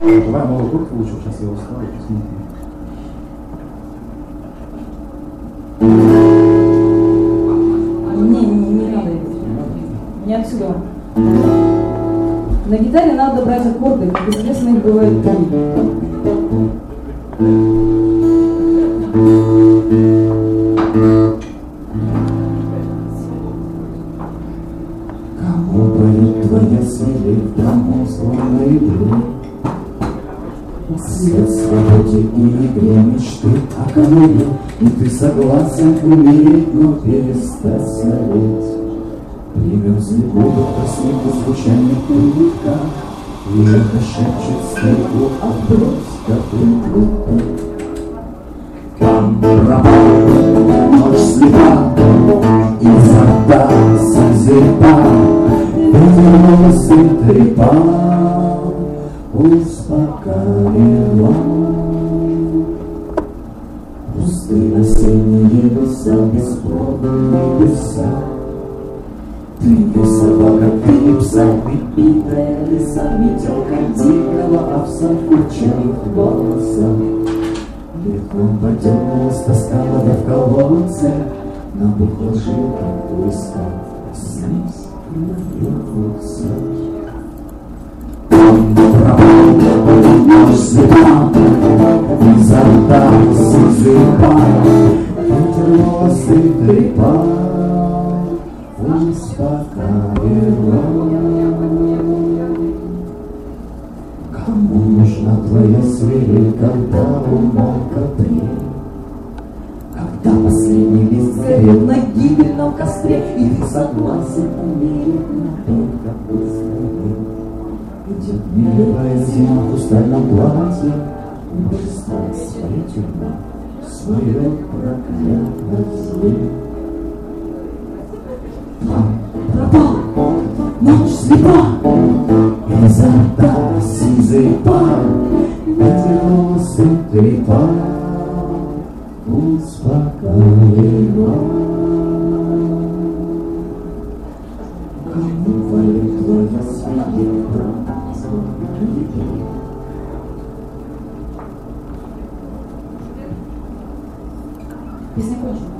Давай Новый год лучше, сейчас я устал, посмотрим. Не надо. Не отсюда. На гитаре надо брать аккорды, как известно, их бывает три. Кому болит твоя свирепь, тому славной игры? Свет свободе и игре мечты, а кому нет, и ты согласен умереть, но перестать снореть. Примерз ли губы по снегу звучание улыбка, и это шепчет снегу, отбрось копытку. Там пропал, ночь слепа, изо рта слезы пар, ветер волосы трепал, успокаивал. Пустые осенние леса, бесплодные леса. Ты не собака, ты не пса, прибитая леса, метелка дикого овса в курчавых волосах. Легко подернулась тоска, вода в колодце, набухла жилка войска, слизь навернулся. Ночь слепа, изо рта слезы пар, ветер волосы трепал, успокаивал. Кому нужна твоя свирель, когда умолк апрель? Когда последний лист сгорел на гибельном костре, и ты согласен умереть, но только быстрее. Идет милая зима в хрустальном платье, убеждает своя тюрьма, свой род проклятых злых. Пропал, ночь слепа, изо рта сизый пар, ветер волосы трепал, успокаивал. Кому валит твоя свирель, Песня кончена.